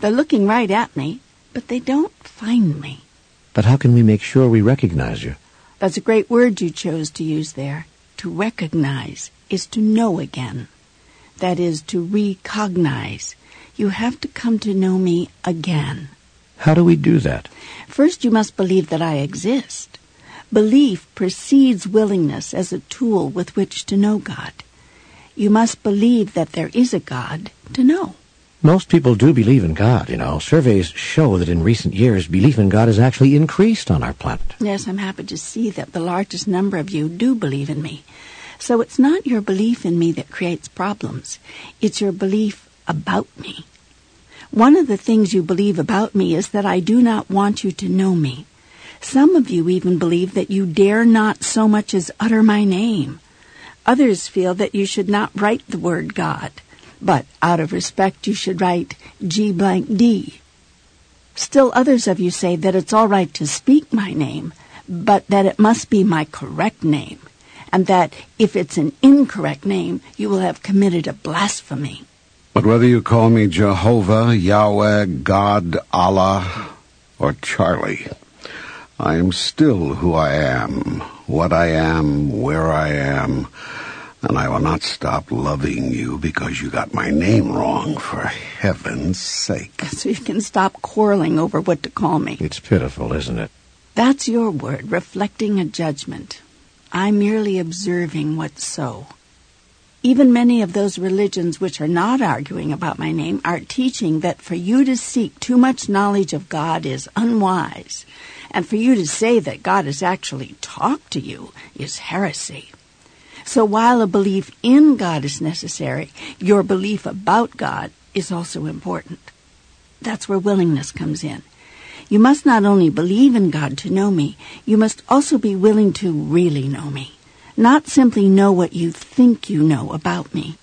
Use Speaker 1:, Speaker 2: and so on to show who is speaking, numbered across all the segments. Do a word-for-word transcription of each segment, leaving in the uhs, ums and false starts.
Speaker 1: They're looking right at me, but they don't find me.
Speaker 2: But how can we make sure we recognize you?
Speaker 1: That's a great word you chose to use there. To recognize is to know again. That is, to recognize. You have to come to know me again.
Speaker 2: How do we do that?
Speaker 1: First, you must believe that I exist. Belief precedes willingness as a tool with which to know God. You must believe that there is a God to know.
Speaker 2: Most people do believe in God, you know. Surveys show that in recent years, belief in God has actually increased on our planet.
Speaker 1: Yes, I'm happy to see that the largest number of you do believe in me. So it's not your belief in me that creates problems. It's your belief about me. One of the things you believe about me is that I do not want you to know me. Some of you even believe that you dare not so much as utter my name. Others feel that you should not write the word God, but out of respect you should write G blank D. Still others of you say that it's all right to speak my name, but that it must be my correct name, and that if it's an incorrect name, you will have committed a blasphemy.
Speaker 3: But whether you call me Jehovah, Yahweh, God, Allah, or Charlie, I am still who I am, what I am, where I am, and I will not stop loving you because you got my name wrong, for heaven's sake.
Speaker 1: So you can stop quarreling over what to call me.
Speaker 2: It's pitiful, isn't it?
Speaker 1: That's your word, reflecting a judgment. I'm merely observing what's so. Even many of those religions which are not arguing about my name are teaching that for you to seek too much knowledge of God is unwise, and for you to say that God has actually talked to you is heresy. So while a belief in God is necessary, your belief about God is also important. That's where willingness comes in. You must not only believe in God to know me, you must also be willing to really know me. Not simply know what you think you know about me.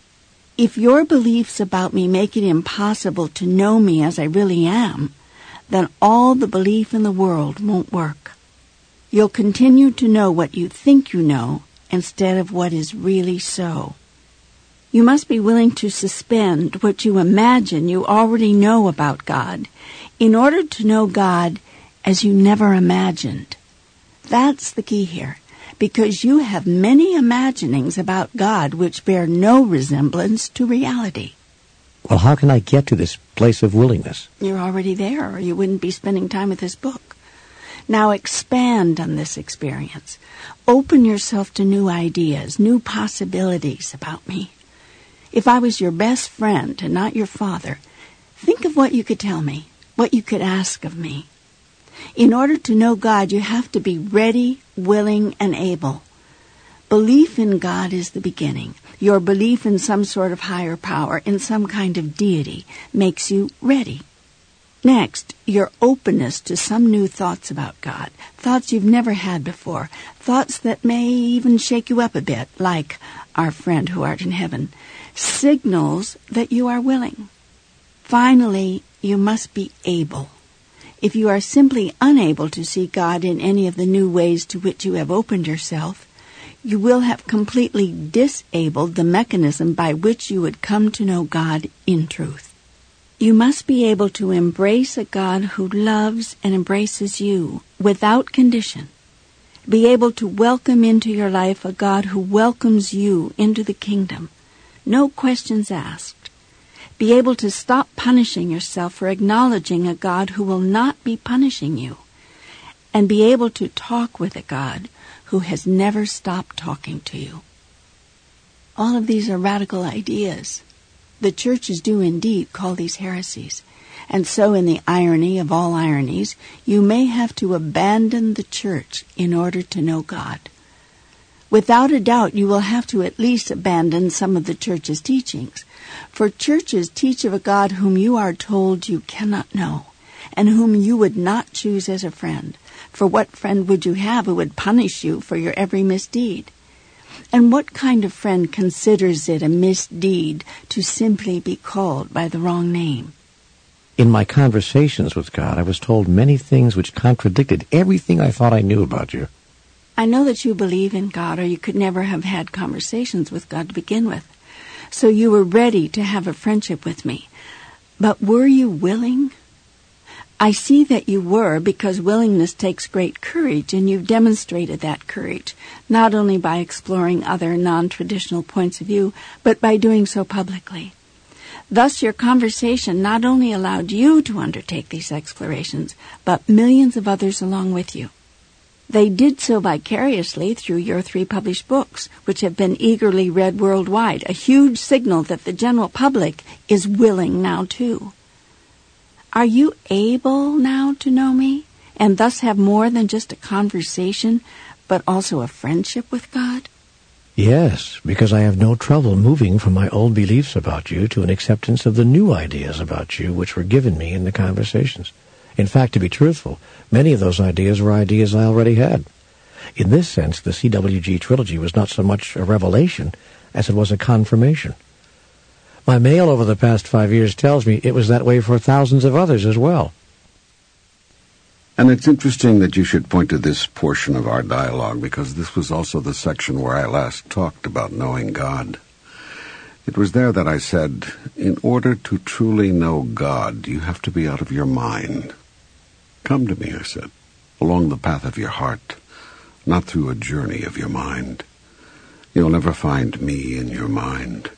Speaker 1: If your beliefs about me make it impossible to know me as I really am, then all the belief in the world won't work. You'll continue to know what you think you know instead of what is really so. You must be willing to suspend what you imagine you already know about God in order to know God as you never imagined. That's the key here. Because you have many imaginings about God which bear no resemblance to reality.
Speaker 2: Well, how can I get to this place of willingness?
Speaker 1: You're already there, or you wouldn't be spending time with this book. Now expand on this experience. Open yourself to new ideas, new possibilities about me. If I was your best friend and not your father, think of what you could tell me, what you could ask of me. In order to know God, you have to be ready, willing, and able. Belief in God is the beginning. Your belief in some sort of higher power, in some kind of deity, makes you ready. Next, your openness to some new thoughts about God, thoughts you've never had before, thoughts that may even shake you up a bit, like our friend who art in heaven, signals that you are willing. Finally, you must be able. If you are simply unable to see God in any of the new ways to which you have opened yourself, you will have completely disabled the mechanism by which you would come to know God in truth. You must be able to embrace a God who loves and embraces you without condition. Be able to welcome into your life a God who welcomes you into the kingdom. No questions asked. Be able to stop punishing yourself for acknowledging a God who will not be punishing you. And be able to talk with a God who has never stopped talking to you. All of these are radical ideas. The churches do indeed call these heresies. And so in the irony of all ironies, you may have to abandon the church in order to know God. Without a doubt, you will have to at least abandon some of the church's teachings. For churches teach of a God whom you are told you cannot know, and whom you would not choose as a friend. For what friend would you have who would punish you for your every misdeed? And what kind of friend considers it a misdeed to simply be called by the wrong name?
Speaker 2: In my conversations with God, I was told many things which contradicted everything I thought I knew about you.
Speaker 1: I know that you believe in God, or you could never have had conversations with God to begin with. So you were ready to have a friendship with me. But were you willing? I see that you were, because willingness takes great courage, and you've demonstrated that courage, not only by exploring other non-traditional points of view, but by doing so publicly. Thus, your conversation not only allowed you to undertake these explorations, but millions of others along with you. They did so vicariously through your three published books, which have been eagerly read worldwide, a huge signal that the general public is willing now too. Are you able now to know me, and thus have more than just a conversation, but also a friendship with God?
Speaker 2: Yes, because I have no trouble moving from my old beliefs about you to an acceptance of the new ideas about you which were given me in the conversations. In fact, to be truthful, many of those ideas were ideas I already had. In this sense, the C W G trilogy was not so much a revelation as it was a confirmation. My mail over the past five years tells me it was that way for thousands of others as well.
Speaker 3: And it's interesting that you should point to this portion of our dialogue, because this was also the section where I last talked about knowing God. It was there that I said, in order to truly know God, you have to be out of your mind. Come to me, I said, along the path of your heart, not through a journey of your mind. You'll never find me in your mind.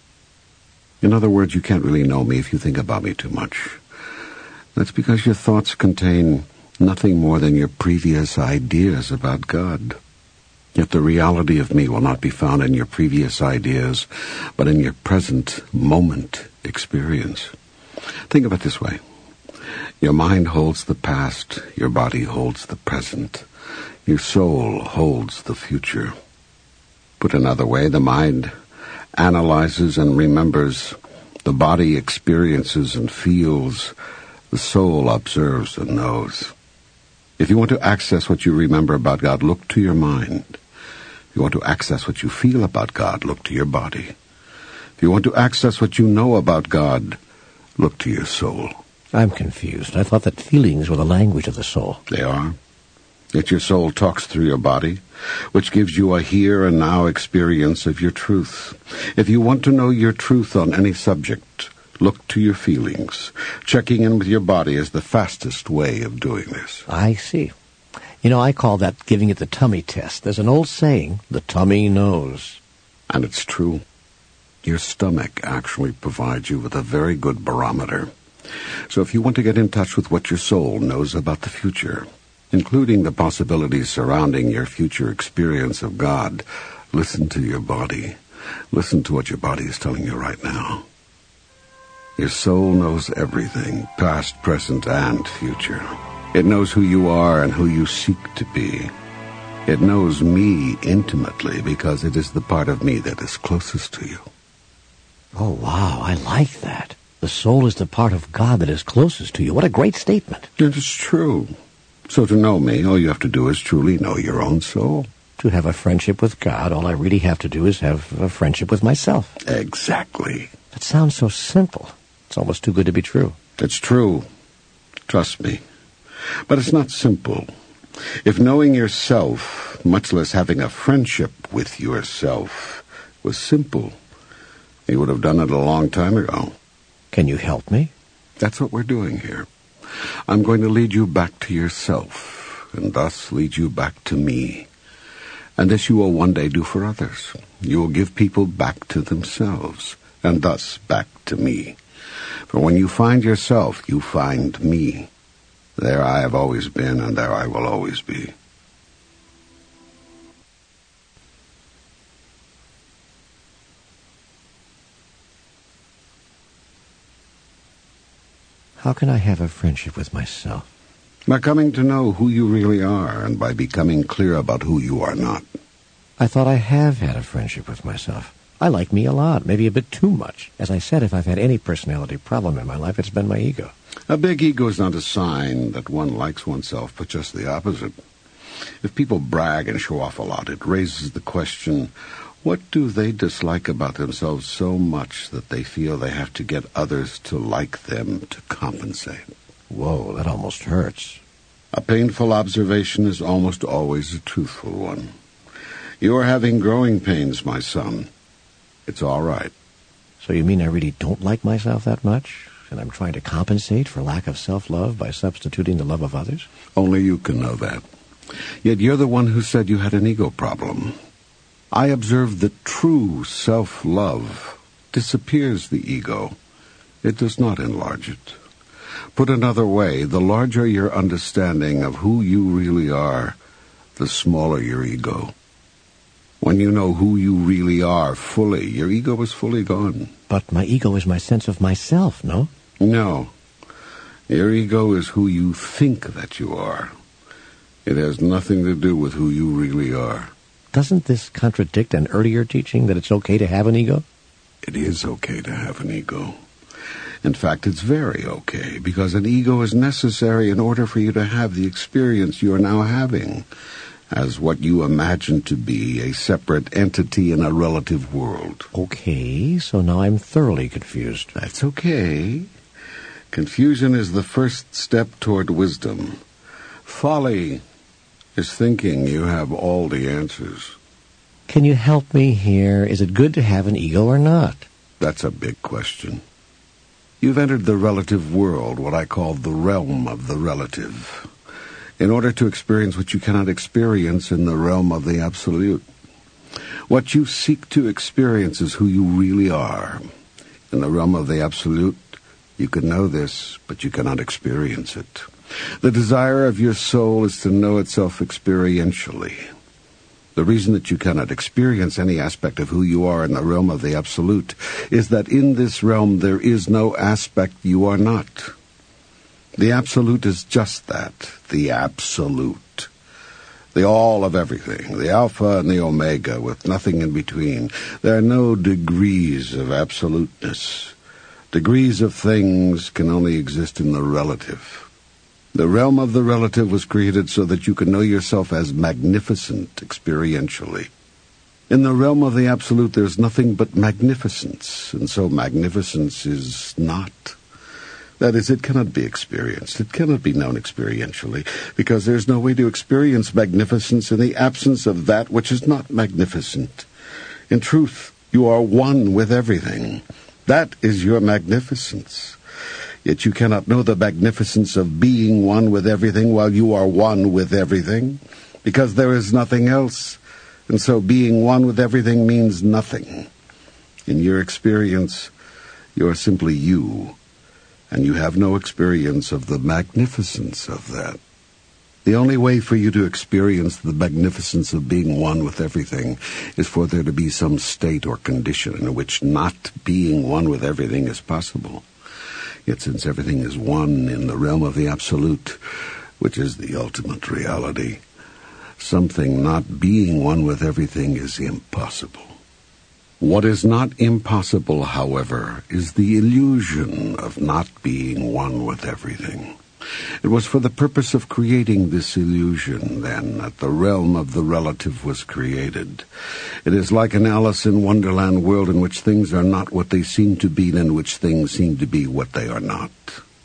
Speaker 3: In other words, you can't really know me if you think about me too much. That's because your thoughts contain nothing more than your previous ideas about God. Yet the reality of me will not be found in your previous ideas, but in your present moment experience. Think of it this way. Your mind holds the past, your body holds the present, your soul holds the future. Put another way, the mind analyzes and remembers, the body experiences and feels, the soul observes and knows. If you want to access what you remember about God, look to your mind. If you want to access what you feel about God, look to your body. If you want to access what you know about God, look to your soul.
Speaker 2: I'm confused. I thought that feelings were the language of the soul.
Speaker 3: They are. Yet your soul talks through your body, which gives you a here and now experience of your truth. If you want to know your truth on any subject, look to your feelings. Checking in with your body is the fastest way of doing this.
Speaker 2: I see. You know, I call that giving it the tummy test. There's an old saying, the tummy knows.
Speaker 3: And it's true. Your stomach actually provides you with a very good barometer. So if you want to get in touch with what your soul knows about the future, including the possibilities surrounding your future experience of God, listen to your body. Listen to what your body is telling you right now. Your soul knows everything, past, present, and future. It knows who you are and who you seek to be. It knows me intimately because it is the part of me that is closest to you.
Speaker 2: Oh, wow, I like that. The soul is the part of God that is closest to you. What a great statement.
Speaker 3: It is true. So to know me, all you have to do is truly know your own soul.
Speaker 2: To have a friendship with God, all I really have to do is have a friendship with myself.
Speaker 3: Exactly.
Speaker 2: That sounds so simple. It's almost too good to be true.
Speaker 3: It's true. Trust me. But it's not simple. If knowing yourself, much less having a friendship with yourself, was simple, you would have done it a long time ago.
Speaker 2: Can you help me?
Speaker 3: That's what we're doing here. I'm going to lead you back to yourself, and thus lead you back to me. And this you will one day do for others. You will give people back to themselves, and thus back to me. For when you find yourself, you find me. There I have always been, and there I will always be.
Speaker 2: How can I have a friendship with myself?
Speaker 3: By coming to know who you really are, and by becoming clear about who you are not.
Speaker 2: I thought I have had a friendship with myself. I like me a lot, maybe a bit too much. As I said, if I've had any personality problem in my life, it's been my ego.
Speaker 3: A big ego is not a sign that one likes oneself, but just the opposite. If people brag and show off a lot, it raises the question, what do they dislike about themselves so much that they feel they have to get others to like them to compensate?
Speaker 2: Whoa, that almost hurts.
Speaker 3: A painful observation is almost always a truthful one. You are having growing pains, my son. It's all right.
Speaker 2: So you mean I really don't like myself that much? and I'm trying to compensate for lack of self-love by substituting the love of others?
Speaker 3: Only you can know that. Yet you're the one who said you had an ego problem. I observe that true self-love disappears the ego. It does not enlarge it. Put another way, the larger your understanding of who you really are, the smaller your ego. When you know who you really are fully, your ego is fully gone.
Speaker 2: But my ego is my sense of myself, no?
Speaker 3: No. Your ego is who you think that you are. It has nothing to do with who you really are.
Speaker 2: Doesn't this contradict an earlier teaching that it's okay to have an ego?
Speaker 3: It is okay to have an ego. In fact, it's very okay, because an ego is necessary in order for you to have the experience you are now having, as what you imagine to be a separate entity in a relative world.
Speaker 2: Okay, so now I'm thoroughly confused.
Speaker 3: That's okay. Confusion is the first step toward wisdom. Folly is thinking you have all the answers.
Speaker 2: Can you help me here? Is it good to have an ego or not?
Speaker 3: That's a big question. You've entered the relative world, what I call the realm of the relative, in order to experience what you cannot experience in the realm of the absolute. What you seek to experience is who you really are. In the realm of the absolute, you can know this, but you cannot experience it. The desire of your soul is to know itself experientially. The reason that you cannot experience any aspect of who you are in the realm of the absolute is that in this realm there is no aspect you are not. The absolute is just that, the absolute. The all of everything, the alpha and the omega, with nothing in between. There are no degrees of absoluteness. Degrees of things can only exist in the relative. The realm of the relative was created so that you can know yourself as magnificent experientially. In the realm of the absolute, there's nothing but magnificence, and so magnificence is not. That is, it cannot be experienced. It cannot be known experientially, because there's no way to experience magnificence in the absence of that which is not magnificent. In truth, you are one with everything. That is your magnificence. Yet you cannot know the magnificence of being one with everything while you are one with everything, because there is nothing else, and so being one with everything means nothing. In your experience, you are simply you, and you have no experience of the magnificence of that. The only way for you to experience the magnificence of being one with everything is for there to be some state or condition in which not being one with everything is possible. Yet since everything is one in the realm of the absolute, which is the ultimate reality, something not being one with everything is impossible. What is not impossible, however, is the illusion of not being one with everything. It was for the purpose of creating this illusion, then, that the realm of the relative was created. It is like an Alice in Wonderland world in which things are not what they seem to be and in which things seem to be what they are not.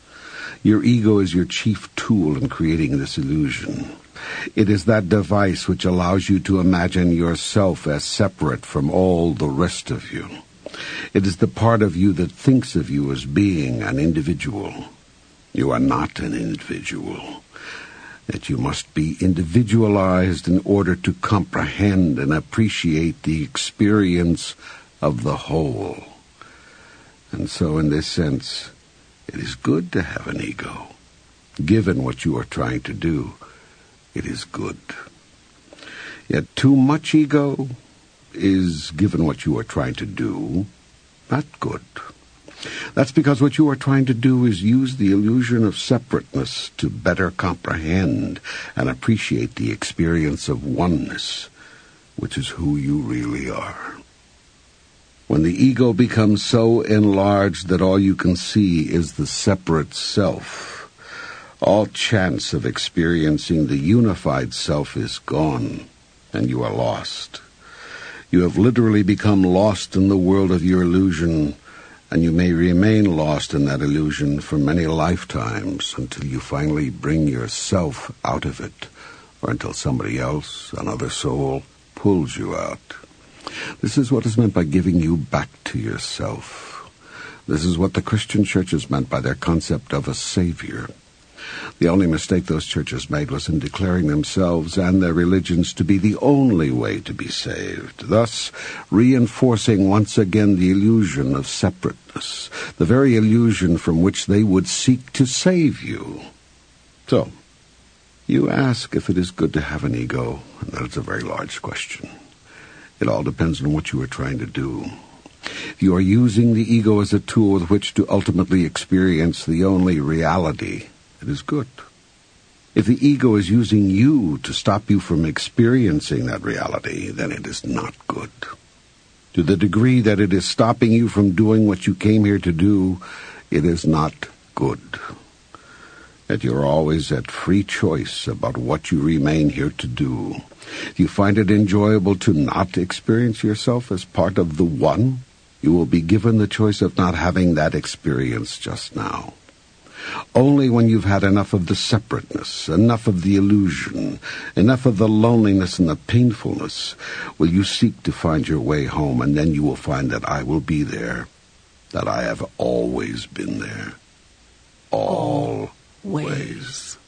Speaker 3: Your ego is your chief tool in creating this illusion. It is that device which allows you to imagine yourself as separate from all the rest of you. It is the part of you that thinks of you as being an individual. You are not an individual. That you must be individualized in order to comprehend and appreciate the experience of the whole. And so in this sense, it is good to have an ego. Given what you are trying to do, it is good. Yet too much ego is, given what you are trying to do, not good. That's because what you are trying to do is use the illusion of separateness to better comprehend and appreciate the experience of oneness, which is who you really are. When the ego becomes so enlarged that all you can see is the separate self, all chance of experiencing the unified self is gone, and you are lost. You have literally become lost in the world of your illusion, and you may remain lost in that illusion for many lifetimes until you finally bring yourself out of it, or until somebody else, another soul, pulls you out. This is what is meant by giving you back to yourself. This is what the Christian churches meant by their concept of a Savior. The only mistake those churches made was in declaring themselves and their religions to be the only way to be saved, thus reinforcing once again the illusion of separateness, the very illusion from which they would seek to save you. So, you ask if it is good to have an ego, and that is a very large question. It all depends on what you are trying to do. If you are using the ego as a tool with which to ultimately experience the only reality, it is good. If the ego is using you to stop you from experiencing that reality, then it is not good. To the degree that it is stopping you from doing what you came here to do, it is not good. That you're always at free choice about what you remain here to do. If you find it enjoyable to not experience yourself as part of the one, you will be given the choice of not having that experience just now. Only when you've had enough of the separateness, enough of the illusion, enough of the loneliness and the painfulness, will you seek to find your way home, and then you will find that I will be there, that I have always been there. Always.
Speaker 1: Ways.